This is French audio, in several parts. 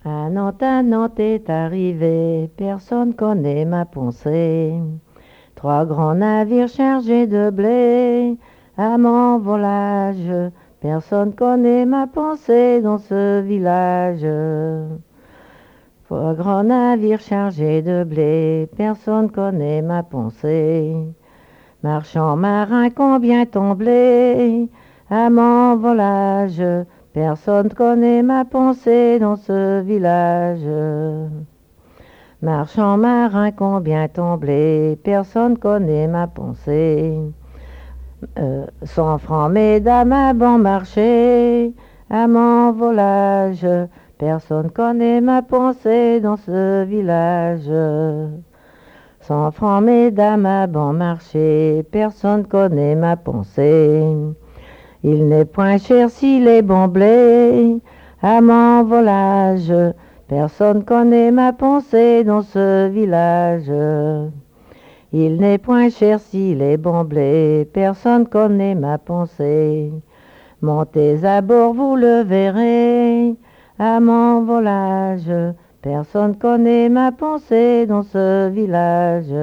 Un Nantes est arrivé, personne connaît ma pensée. Trois grands navires chargés de blé, à mon volage, personne connaît ma pensée dans ce village. Trois grands navires chargés de blé, personne connaît ma pensée. Marchand marin, combien ton blé à mon volage, personne connaît ma pensée dans ce village. Marchand marin, combien ton blé, personne connaît ma pensée. 100 francs, mesdames, à bon marché, à mon volage, personne connaît ma pensée dans ce village. 100 francs, mesdames, à bon marché, personne connaît ma pensée. Il n'est point cher s'il est bon blé, à mon volage, personne connaît ma pensée dans ce village. Il n'est point cher s'il est bon blé, personne connaît ma pensée. Montez à bord, vous le verrez, à mon volage, personne connaît ma pensée dans ce village.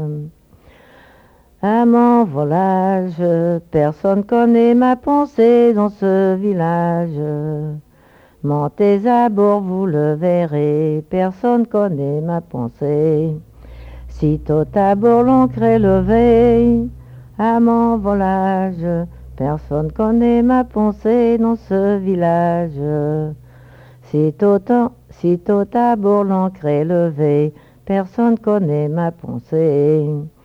À mon volage, personne connaît ma pensée dans ce village. Montez à bord, vous le verrez, personne connaît ma pensée. Sitôt à bord, l'ancre est levée, à mon volage, personne connaît ma pensée dans ce village. Sitôt à bord, l'ancre est levée, personne connaît ma pensée.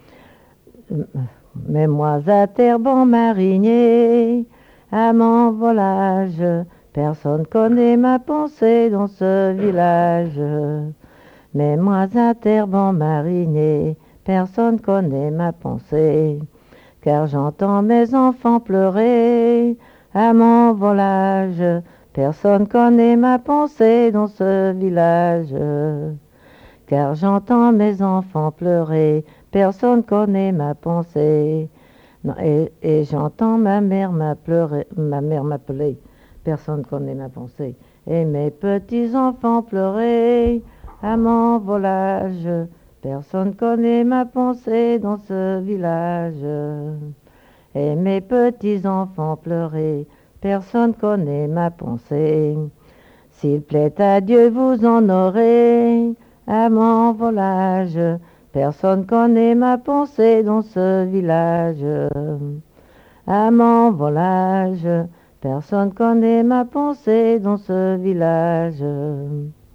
Mets-moi à terre, bon marinier, à mon volage, personne connaît ma pensée dans ce village. Mets-moi à terre, bon marinier, personne connaît ma pensée, car j'entends mes enfants pleurer, à mon volage, personne connaît ma pensée dans ce village. Car j'entends mes enfants pleurer, personne connaît ma pensée. Non, et j'entends ma mère m'appeler, personne connaît ma pensée. Et mes petits-enfants pleurer, à mon volage, personne connaît ma pensée dans ce village. Et mes petits-enfants pleurer, personne connaît ma pensée. S'il plaît à Dieu, vous en aurez, à mon volage, personne connaît ma pensée dans ce village. À mon volage, personne connaît ma pensée dans ce village.